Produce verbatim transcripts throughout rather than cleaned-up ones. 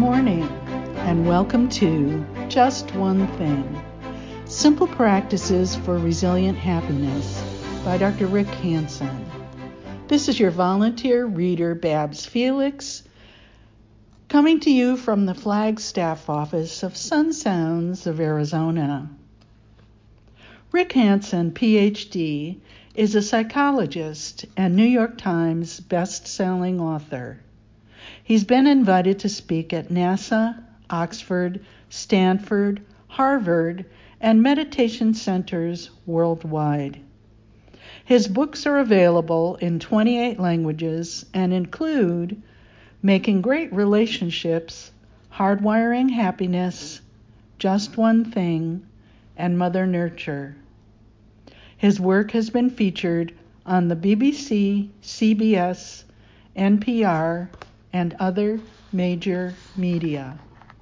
morning, and welcome to Just One Thing, Simple Practices for Resilient Happiness by Doctor Rick Hanson. This is your volunteer reader, Babs Felix, coming to you from the Flagstaff office of Sun Sounds of Arizona. Rick Hanson, P H D, is a psychologist and New York Times best-selling author. He's been invited to speak at NASA, Oxford, Stanford, Harvard, and meditation centers worldwide. His books are available in twenty-eight languages and include Making Great Relationships, Hardwiring Happiness, Just One Thing, and Mother Nurture. His work has been featured on the B B C, C B S, N P R, and other major media.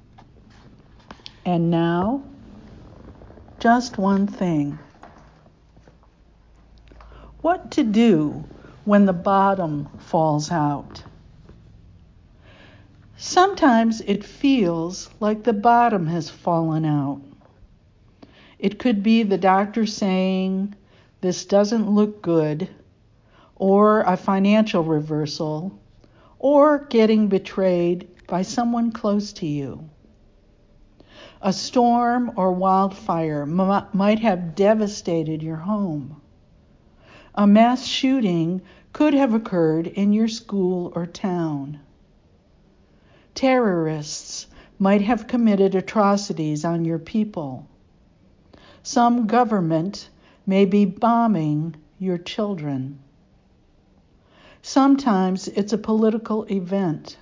And now, just one thing. What to do when the bottom falls out? Sometimes it feels like the bottom has fallen out. It could be the doctor saying, "This doesn't look good," or a financial reversal, or getting betrayed by someone close to you. A storm or wildfire m- might have devastated your home. A mass shooting could have occurred in your school or town. Terrorists might have committed atrocities on your people. Some government may be bombing your children. Sometimes it's a political event.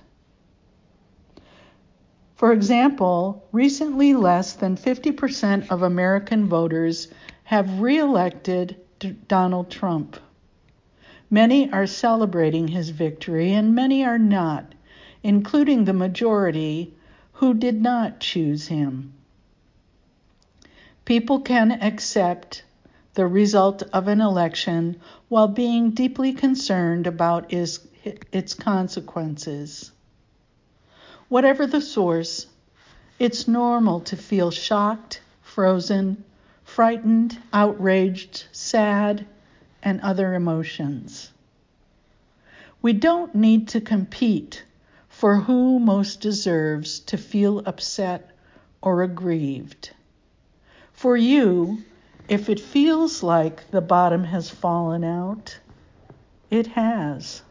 For example, recently less than fifty percent of American voters have re-elected D- Donald Trump. Many are celebrating his victory and many are not, including the majority who did not choose him. People can accept the result of an election while being deeply concerned about its, its consequences. Whatever the source, it's normal to feel shocked, frozen, frightened, outraged, sad, and other emotions. We don't need to compete for who most deserves to feel upset or aggrieved. For you, if it feels like the bottom has fallen out, it has.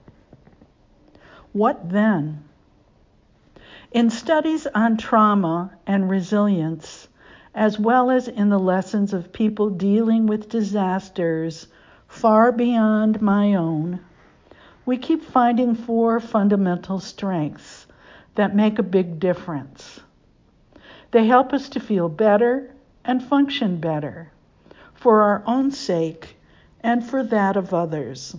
What then? In studies on trauma and resilience, as well as in the lessons of people dealing with disasters far beyond my own, we keep finding four fundamental strengths that make a big difference. They help us to feel better and function better, for our own sake and for that of others.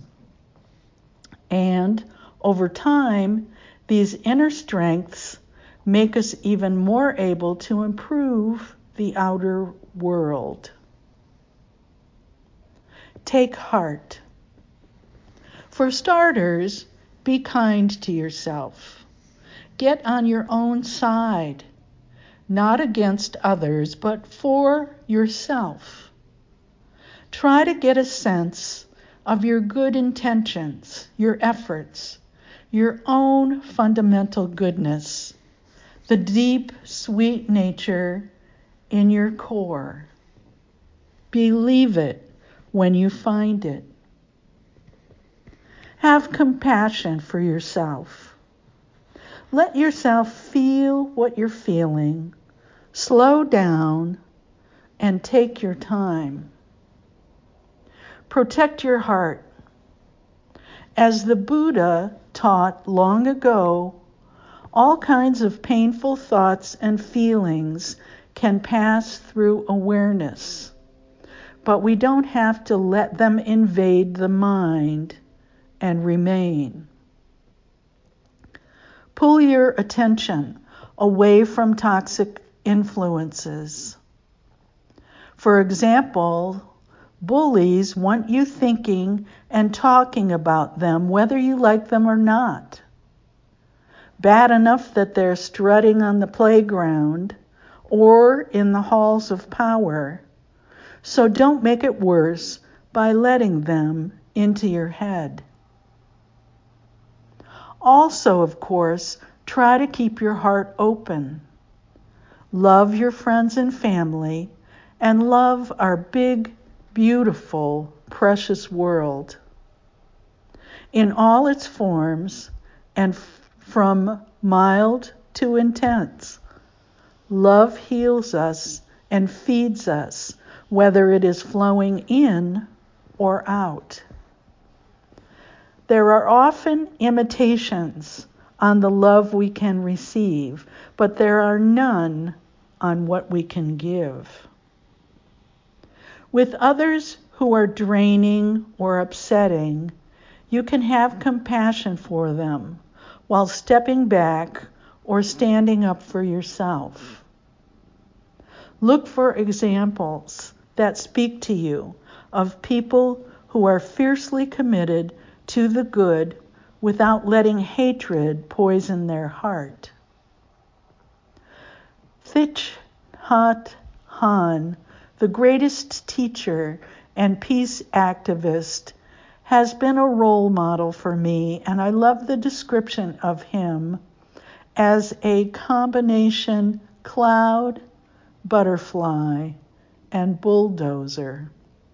And over time, these inner strengths make us even more able to improve the outer world. Take heart. For starters, be kind to yourself. Get on your own side, not against others, but for yourself. Try to get a sense of your good intentions, your efforts, your own fundamental goodness, the deep, sweet nature in your core. Believe it when you find it. Have compassion for yourself. Let yourself feel what you're feeling. Slow down and take your time. Protect your heart. As the Buddha taught long ago, all kinds of painful thoughts and feelings can pass through awareness, but we don't have to let them invade the mind and remain. Pull your attention away from toxic influences. For example, bullies want you thinking and talking about them whether you like them or not. bad enough that they're strutting on the playground or in the halls of power. So don't make it worse by letting them into your head. Also, of course, try to keep your heart open. Love your friends and family, and love our big, beautiful, precious world. In all its forms, and f- from mild to intense, love heals us and feeds us, whether it is flowing in or out. There are often imitations on the love we can receive, but there are none on what we can give. With others who are draining or upsetting, you can have compassion for them while stepping back or standing up for yourself. Look for examples that speak to you of people who are fiercely committed to the good without letting hatred poison their heart. Thich Nhat Hanh, the greatest teacher and peace activist, has been a role model for me, and I love the description of him as a combination cloud, butterfly, and bulldozer.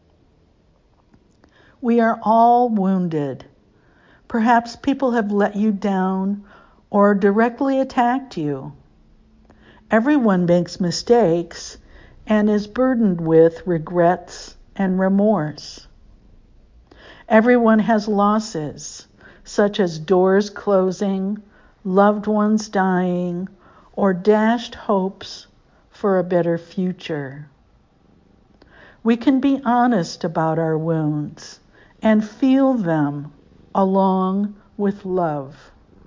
We are all wounded. Perhaps people have let you down or directly attacked you. Everyone makes mistakes and is burdened with regrets and remorse. Everyone has losses, such as doors closing, loved ones dying, or dashed hopes for a better future. We can be honest about our wounds and feel them along with love.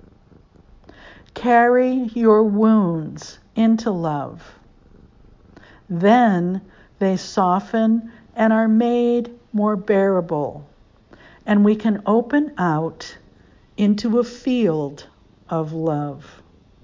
Carry your wounds into love. Then they soften and are made more bearable, and we can open out into a field of love.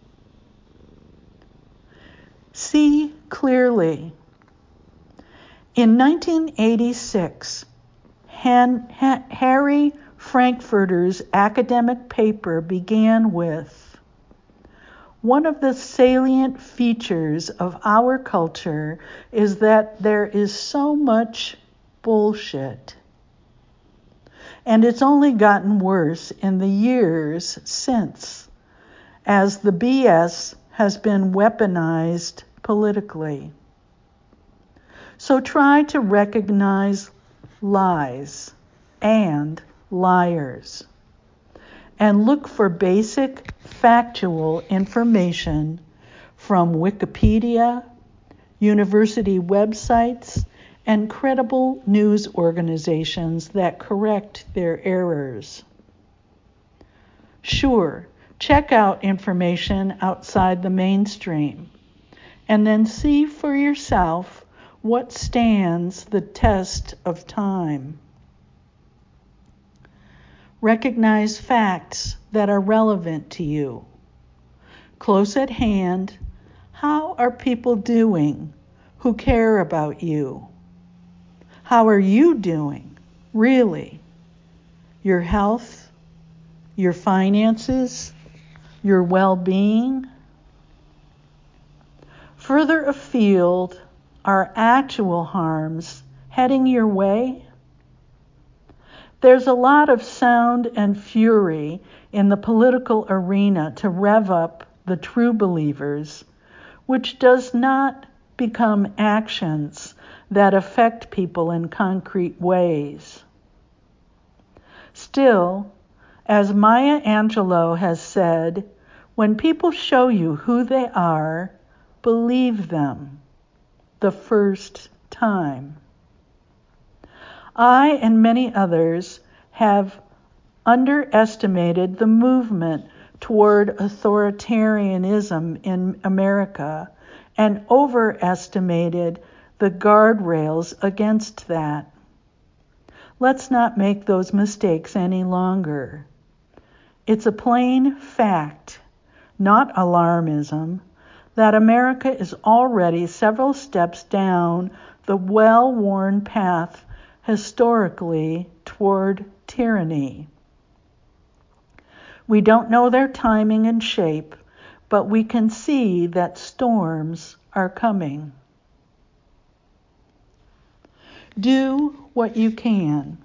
See clearly. In nineteen eighty-six, Han, ha, Harry Frankfurter's academic paper began with, "One of the salient features of our culture is that there is so much bullshit. And it's only gotten worse in the years since, as the B S has been weaponized politically. So try to recognize lies and liars, and look for basic factual information from Wikipedia, university websites, and credible news organizations that correct their errors. Sure, check out information outside the mainstream, and then see for yourself what stands the test of time. Recognize facts that are relevant to you. Close at hand, how are people doing who care about you? How are you doing, really? Your health, your finances, your well-being? Further afield, are actual harms heading your way? There's a lot of sound and fury in the political arena to rev up the true believers, which does not become actions that affect people in concrete ways. Still, as Maya Angelou has said, when people show you who they are, believe them the first time. I and many others have underestimated the movement toward authoritarianism in America and overestimated the guardrails against that. Let's not make those mistakes any longer. It's a plain fact not alarmism, that America is already several steps down the well-worn path historically toward tyranny. We don't know their timing and shape, but we can see that storms are coming. Do what you can.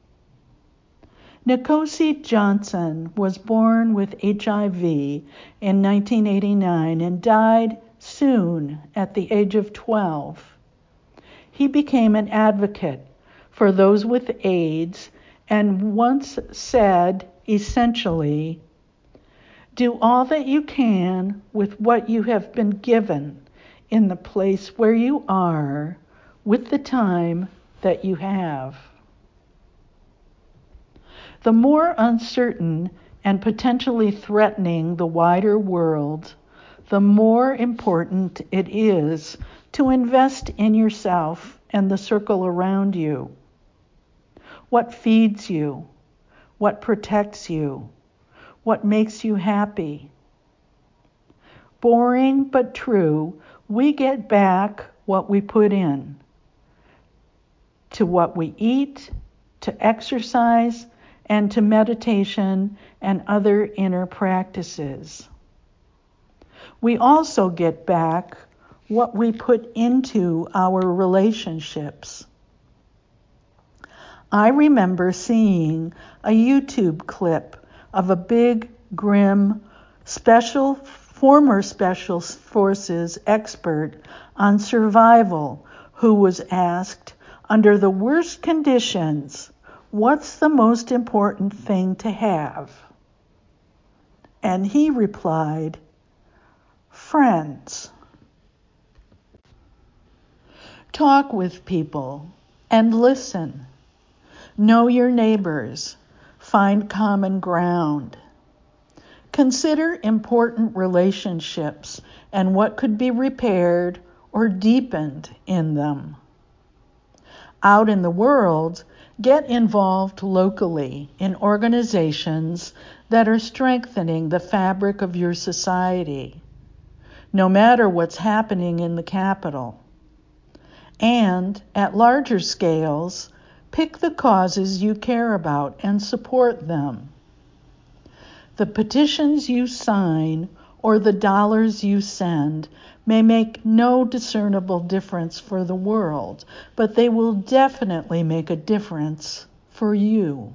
Nkosi Johnson was born with H I V in nineteen eighty-nine and died soon at the age of twelve. He became an advocate for those with AIDS and once said, essentially, do all that you can with what you have been given in the place where you are with the time that you have. The more uncertain and potentially threatening the wider world, the more important it is to invest in yourself and the circle around you. What feeds you? What protects you? What makes you happy? Boring but true, we get back what we put in. To what we eat, to exercise, and to meditation and other inner practices. We also get back what we put into our relationships. I remember seeing a YouTube clip of a big, grim, special, former Special Forces expert on survival who was asked, under the worst conditions, what's the most important thing to have? And he replied, friends. Talk with people and listen. Know your neighbors. Find common ground. Consider important relationships and what could be repaired or deepened in them. Out in the world, get involved locally in organizations that are strengthening the fabric of your society, no matter what's happening in the capital. And at larger scales, pick the causes you care about and support them. The petitions you sign or the dollars you send may make no discernible difference for the world, but they will definitely make a difference for you.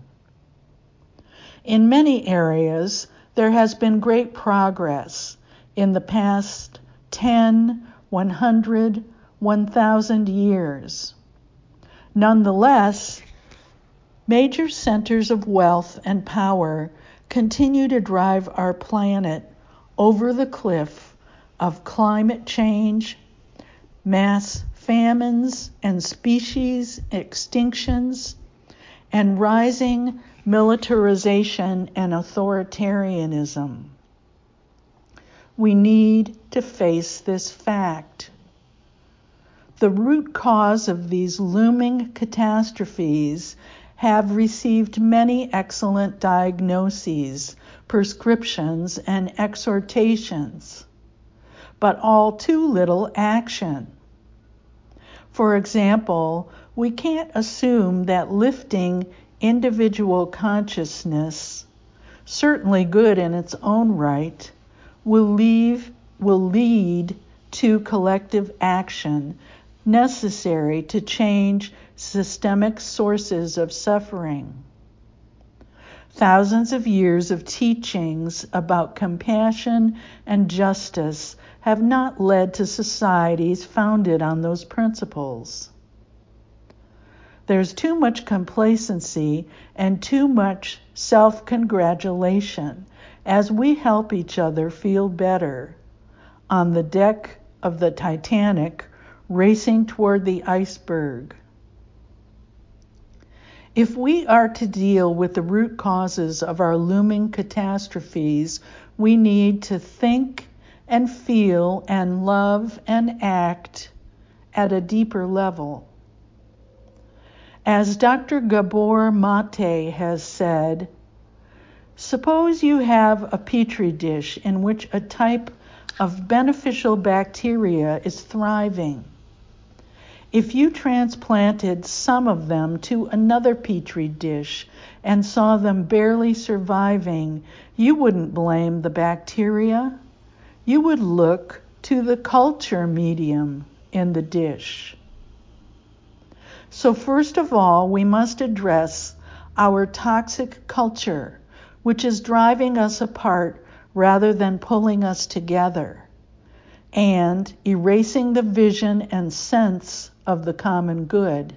In many areas, there has been great progress in the past ten, one hundred, one thousand years. Nonetheless, major centers of wealth and power continue to drive our planet over the cliff of climate change, mass famines and species extinctions, and rising militarization and authoritarianism. We need to face this fact. The root cause of these looming catastrophes have received many excellent diagnoses, prescriptions, and exhortations, but all too little action. For example, we can't assume that lifting individual consciousness, certainly good in its own right, will leave, will lead to collective action necessary to change systemic sources of suffering. Thousands of years of teachings about compassion and justice have not led to societies founded on those principles. There's too much complacency and too much self-congratulation as we help each other feel better on the deck of the Titanic racing toward the iceberg. If we are to deal with the root causes of our looming catastrophes, we need to think and feel and love and act at a deeper level. As Doctor Gabor Mate has said, Suppose you have a petri dish in which a type of beneficial bacteria is thriving. If you transplanted some of them to another petri dish and saw them barely surviving, you wouldn't blame the bacteria. You would look to the culture medium in the dish. So first of all, we must address our toxic culture, which is driving us apart rather than pulling us together, and erasing the vision and sense of the common good.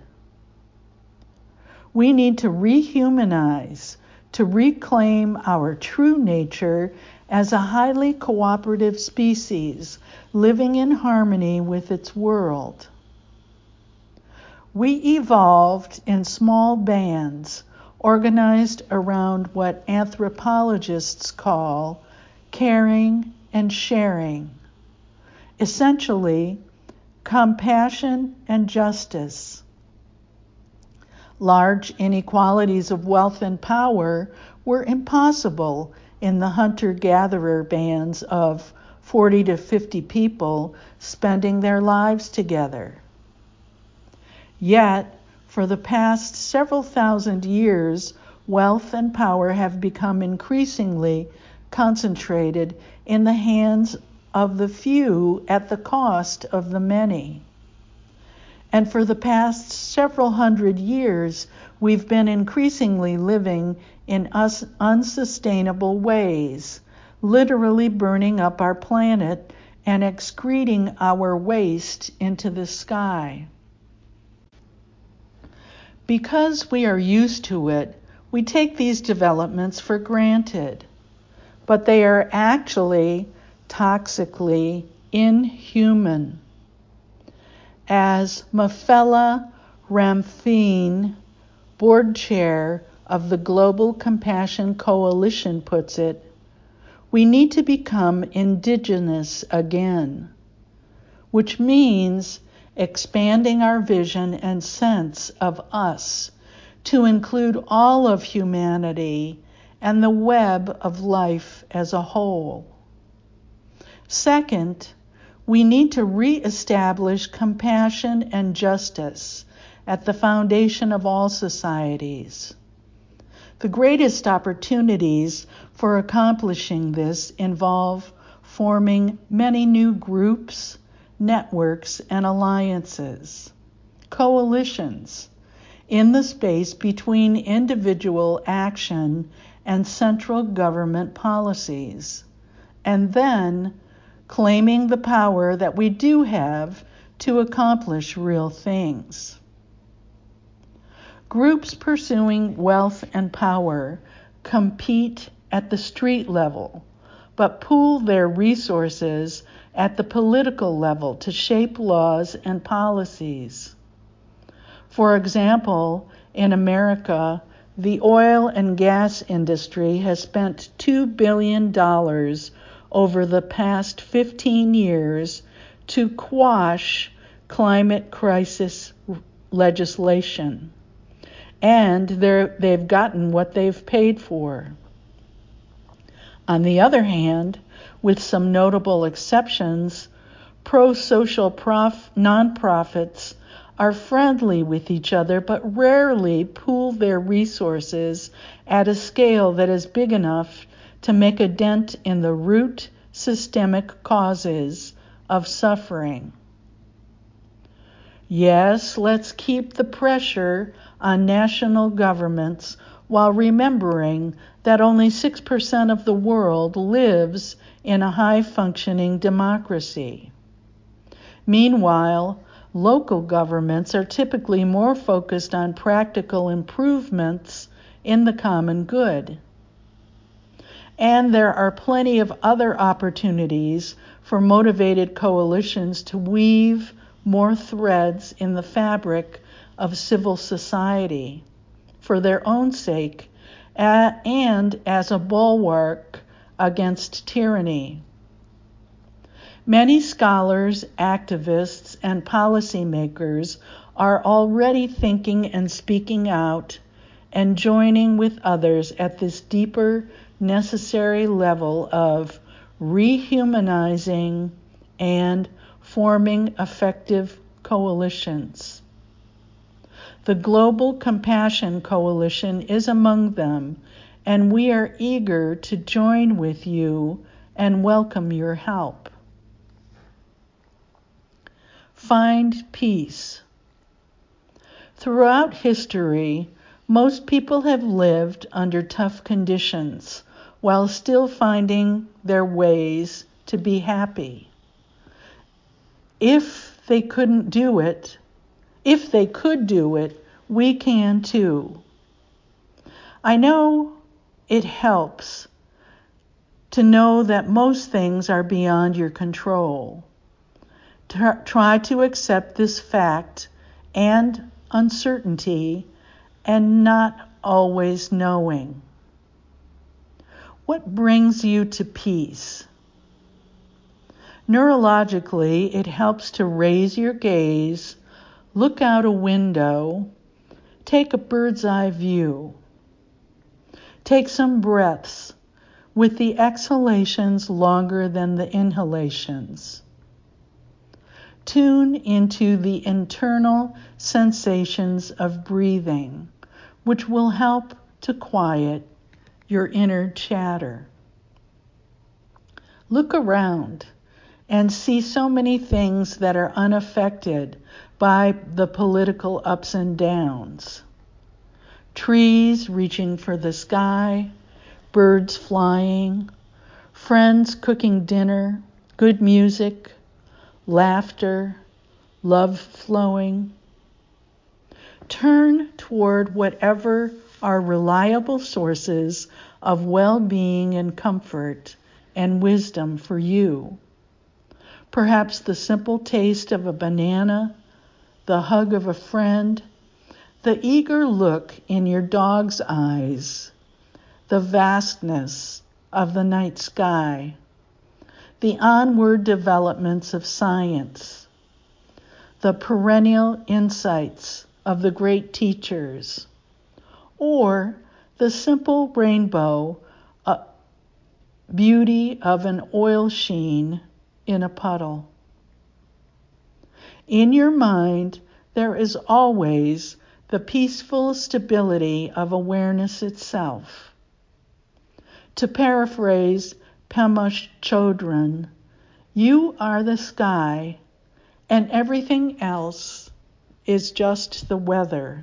We need to rehumanize, to reclaim our true nature as a highly cooperative species living in harmony with its world. We evolved in small bands organized around what anthropologists call caring and sharing, essentially compassion and justice. Large inequalities of wealth and power were impossible in the hunter-gatherer bands of forty to fifty people spending their lives together. Yet, for the past several thousand years, wealth and power have become increasingly concentrated in the hands of the few at the cost of the many. And for the past several hundred years, we've been increasingly living in us unsustainable ways, literally burning up our planet and excreting our waste into the sky. Because we are used to it, we take these developments for granted, but they are actually toxically inhuman. As Mafela Ramphine, board chair of the Global Compassion Coalition, puts it, we need to become indigenous again, which means expanding our vision and sense of us to include all of humanity and the web of life as a whole. Second, we need to reestablish compassion and justice at the foundation of all societies. The greatest opportunities for accomplishing this involve forming many new groups, networks, and alliances, coalitions, in the space between individual action and central government policies, and then claiming the power that we do have to accomplish real things. Groups pursuing wealth and power compete at the street level, but pool their resources at the political level to shape laws and policies. For example, in America, the oil and gas industry has spent two billion dollars over the past fifteen years to quash climate crisis legislation. And they've gotten what they've paid for. On the other hand, with some notable exceptions, pro-social prof- nonprofits are friendly with each other but rarely pool their resources at a scale that is big enough to make a dent in the root systemic causes of suffering. Yes, let's keep the pressure on national governments while remembering that only six percent of the world lives in a high-functioning democracy. Meanwhile, local governments are typically more focused on practical improvements in the common good. And there are plenty of other opportunities for motivated coalitions to weave more threads in the fabric of civil society for their own sake and as a bulwark against tyranny. Many scholars, activists, and policymakers are already thinking and speaking out and joining with others at this deeper necessary level of rehumanizing and forming effective coalitions. The Global Compassion Coalition is among them, and we are eager to join with you and welcome your help. Find peace. Throughout history, most people have lived under tough conditions while still finding their ways to be happy. If they couldn't do it, if they could do it, we can too. I know it helps to know that most things are beyond your control. Try to accept this fact and uncertainty and not always knowing. What brings you to peace? Neurologically, it helps to raise your gaze, look out a window, take a bird's eye view. Take some breaths with the exhalations longer than the inhalations. Tune into the internal sensations of breathing, which will help to quiet your inner chatter. Look around and see so many things that are unaffected by the political ups and downs. Trees reaching for the sky, birds flying, friends cooking dinner, good music, laughter, love flowing. Turn toward whatever are reliable sources of well-being and comfort and wisdom for you. Perhaps the simple taste of a banana, the hug of a friend, the eager look in your dog's eyes, the vastness of the night sky, the onward developments of science, the perennial insights of the great teachers, or the simple rainbow uh, beauty of an oil sheen in a puddle. In your mind, there is always the peaceful stability of awareness itself. To paraphrase Pema Chodron, you are the sky, and everything else is just the weather.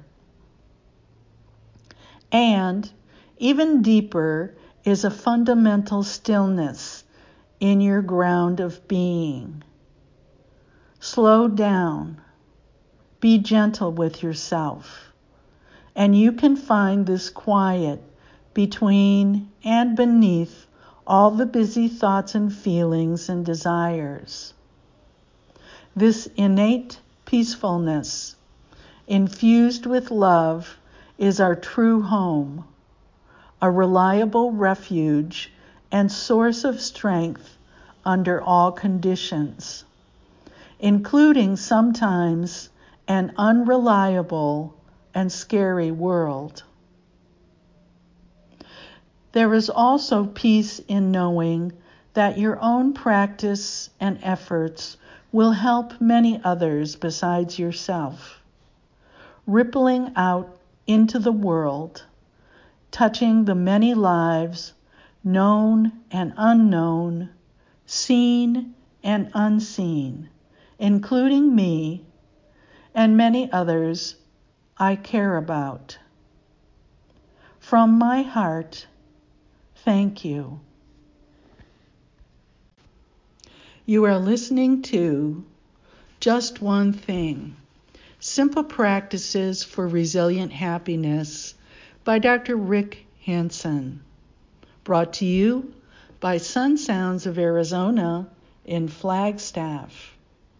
And even deeper is a fundamental stillness in your ground of being. Slow down. Be gentle with yourself. And you can find this quiet between and beneath all the busy thoughts and feelings and desires. This innate peacefulness, infused with love, is our true home, a reliable refuge and source of strength under all conditions, including sometimes an unreliable and scary world. There is also peace in knowing that your own practice and efforts will help many others besides yourself, rippling out into the world, touching the many lives, known and unknown, seen and unseen, including me and many others I care about. From my heart, thank you. You are listening to Just One Thing, Simple Practices for Resilient Happiness by Doctor Rick Hanson, brought to you by Sun Sounds of Arizona in Flagstaff.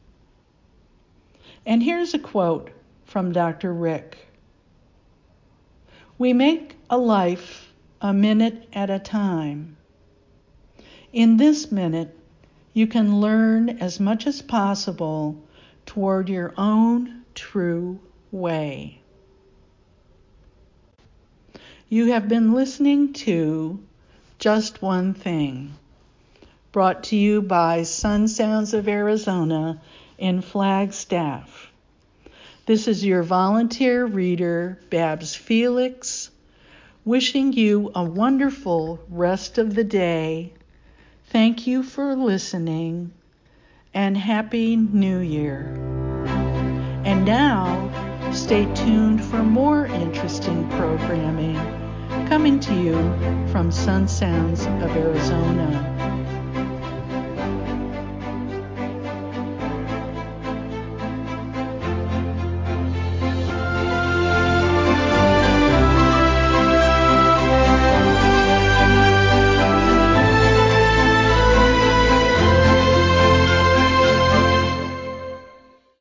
And here's a quote from Doctor Rick. We make a life a minute at a time. In this minute, you can learn as much as possible toward your own true way. You have been listening to Just One Thing, brought to you by Sun Sounds of Arizona in Flagstaff. This is your volunteer reader, Babs Felix, wishing you a wonderful rest of the day. Thank you for listening, and Happy New Year. And now, stay tuned for more interesting programming coming to you from Sun Sounds of Arizona.